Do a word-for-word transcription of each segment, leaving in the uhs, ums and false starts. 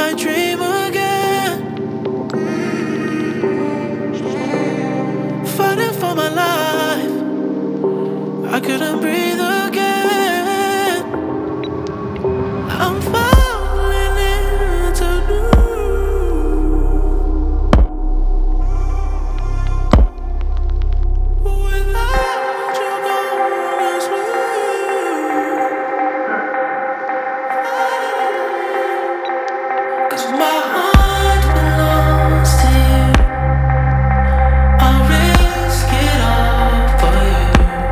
I dream again, fighting for my life. I couldn't breathe again. I'm falling into new. Without you gone, it's blue. 'Cause my heart belongs to you. I'll risk it all for you.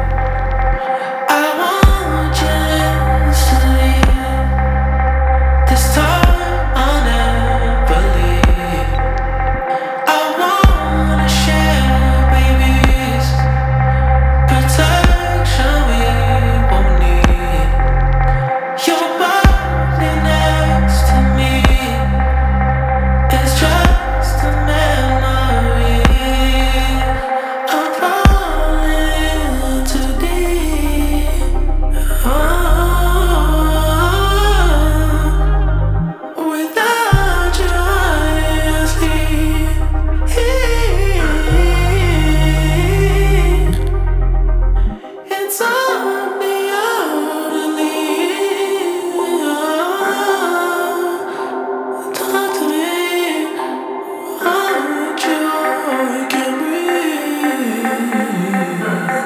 I want you instantly. This time I'll never leave. I wanna share babies, protection we won't need. Your body next to me is just a memory. I'm falling too deep. Oh, without you I sleep. It's on me to leave. Talk to me. Without you I can't breathe.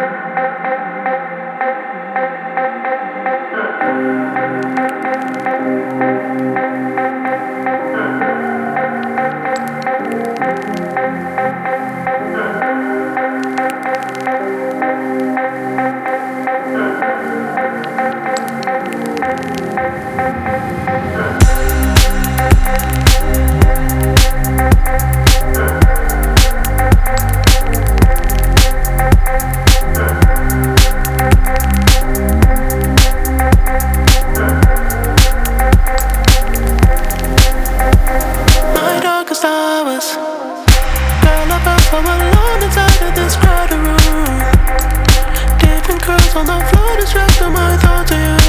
My darkest hours, girl, I felt so alone inside of this crowded room. Different curls on the floor, distracting my thoughts to you.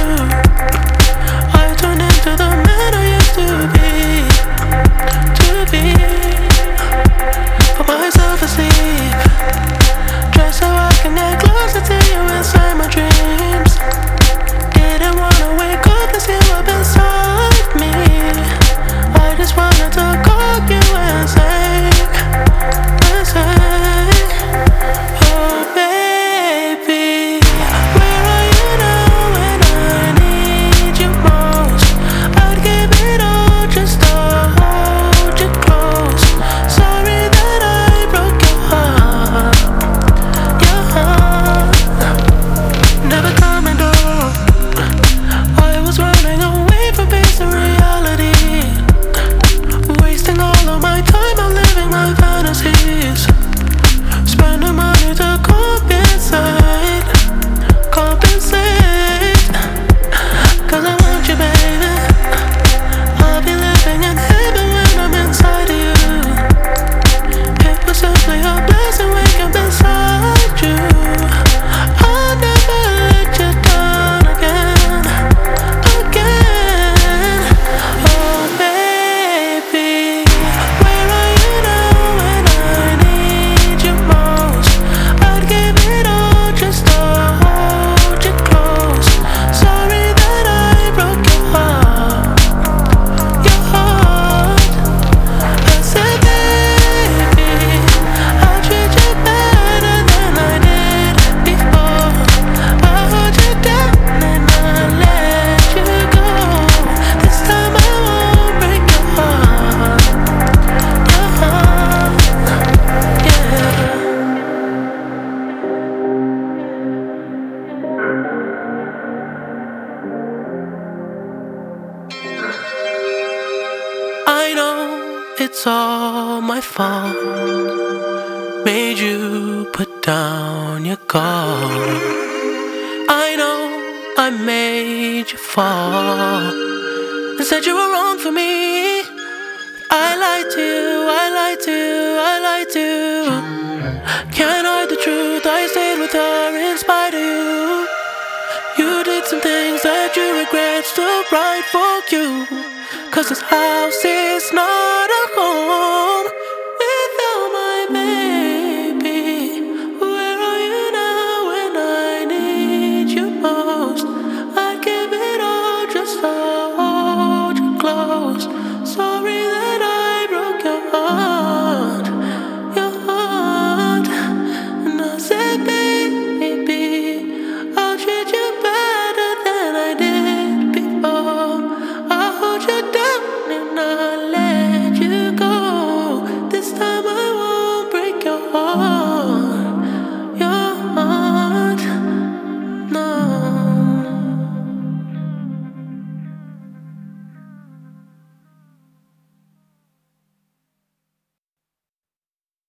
I turned into the man I used to be, to be. Put myself asleep, just so I can get closer to you inside my dreams. Didn't wanna wake up and see you up inside me. I just wanted to call you and say, and say, oh baby, where are you now when I need you most? I'd give it all just to hold you close. Sorry that I broke your heart, your heart. Never coming home. I was running away from peace and reality, wasting all of my time out living my fantasies, spending money to compensate, compensate. 'Cause I want you, baby. I'll be living in heaven when I'm inside of you. It was simply a blessing waking up inside you. I'll never let you down again, again. Oh baby, where are you now when I need you most? I'd give it all just to hold you close. Sorry that I broke your heart, your heart. I said, baby, I'll treat you better than I did before. I'll hold you down and not let you go. This time I won't break your heart, your heart, yeah. I know it's all my fault. Made you put down your guard. I know I made you fall and said you were wrong for me. I lied to you, I lied to you, I lied to you. Can't hide the truth, I stayed with her in spite of you. You did some things that you regret, still right for you. 'Cause 'cause this house is not